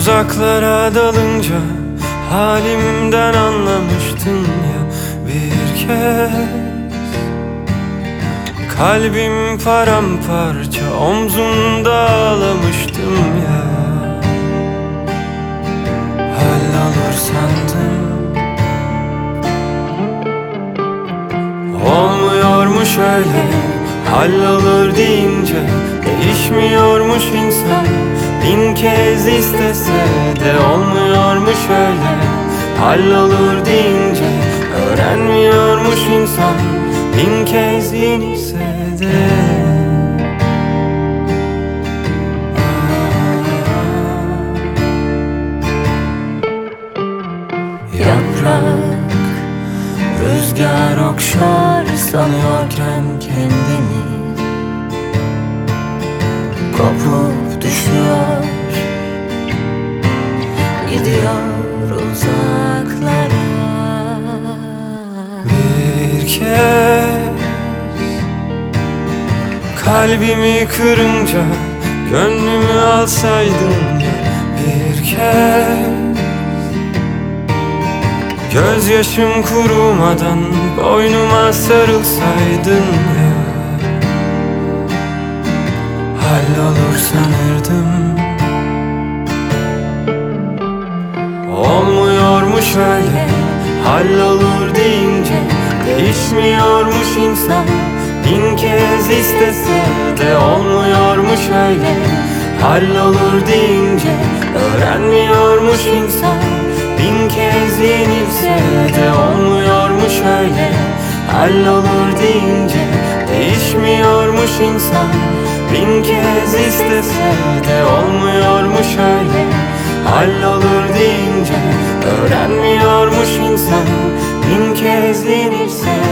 Uzaklara dalınca halimden anlamıştın ya bir kez. Kalbim paramparça omzunda ağlamıştım ya. Hallolur sandım, olmuyormuş öyle. Hallolur deyince değişmiyormuş insan. Bin kez istese de olmuyormuş öyle. Hallolur deyince öğrenmiyormuş insan. Bin kez yenilse de. Yaprak, rüzgar okşar sanıyorken kendimi, kopup düşüyor, gidiyor uzaklara. Bir kez kalbimi kırınca gönlümü alsaydın ya bir kez. Gözyaşım kurumadan boynuma sarılsaydın ya. Hallolur sanırdım, olmuyormuş öyle. Hallolur deyince değişmiyormuş insan. Bin kez istese de olmuyormuş öyle. Hallolur deyince öğrenmiyormuş insan. Bin kez yenilse de olmuyormuş öyle. Hallolur deyince değişmiyormuş insan. Bin kez istese de olmuyormuş öyle. Hallolur deyince öğrenmiyormuş insan. Bin kez yenilse